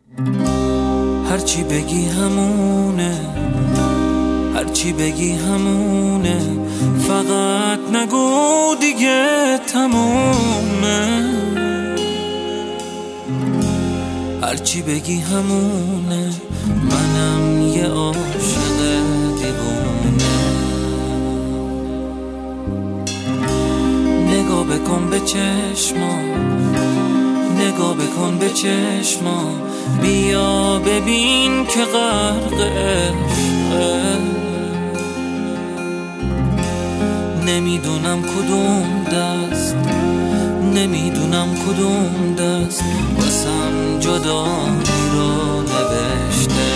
هرچی بگی همونه، هرچی بگی همونه، فقط نگو دیگه تمومه. هرچی بگی همونه، منم یه عاشق دیوونه. نگاه بکن به چشمام، نگاه بکن به چشمام، بیا ببین که غرق عشقه. نمیدونم کدوم دست، نمیدونم کدوم دست واسم جدایی رو نوشته.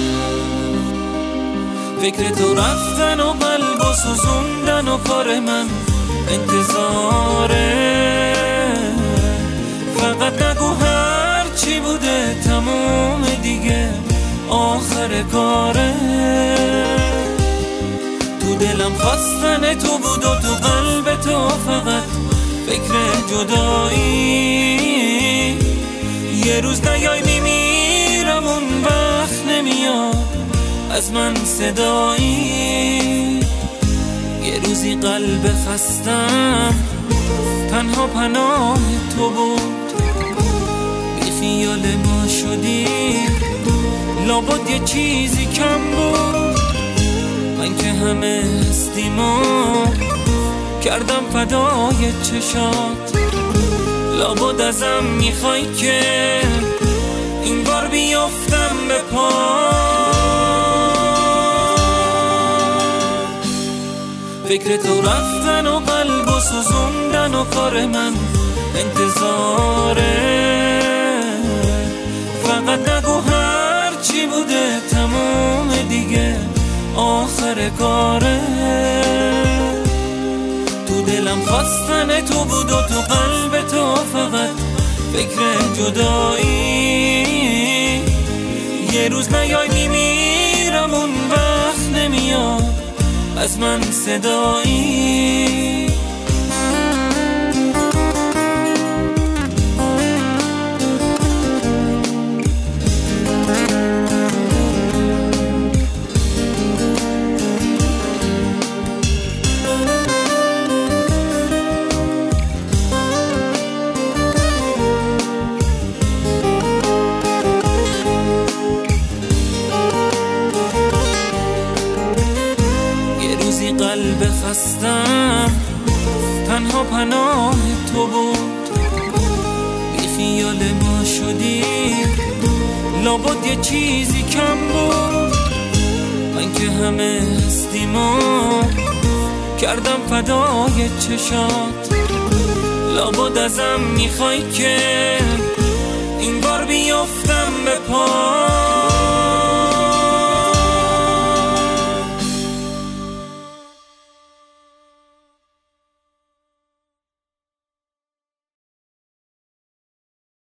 فکر تو رفتن و قلب و سوزوندن و کار من انتظاره. فقط نگو هر چی بوده تموم دیگه آخر کاره. تو دلم خواستن تو بود و تو قلب تو فقط فکر جدایی. یه روز نیای میمیرم اون وقت نمیاد از من صدایی. یه روزی قلب خستم تنها پناه تو بود، بی خیال ما شدی لابد یه چیزی کم بود. من که همه هستیمو کردم فدای چشات، لابد ازم میخوای که این بار بیافتم به پا. فکر تو رفتن و قلب و سوزوندن و کار من انتظاره. فقط نگو هر چی بوده تموم دیگه آخر کاره. تو دلم خواستن تو بود و تو قلب تو فقط فکر جدایی. یه روز نیای میمیرم اون وقت نمیاد از من صدایی. قلب خستم تنها پناه تو بود، بی خیال ما شدی لابد یه چیزی کم بود. من که همه هستیمو کردم فدای چشات، لابد ازم میخوای که این بار بیافتم به پا.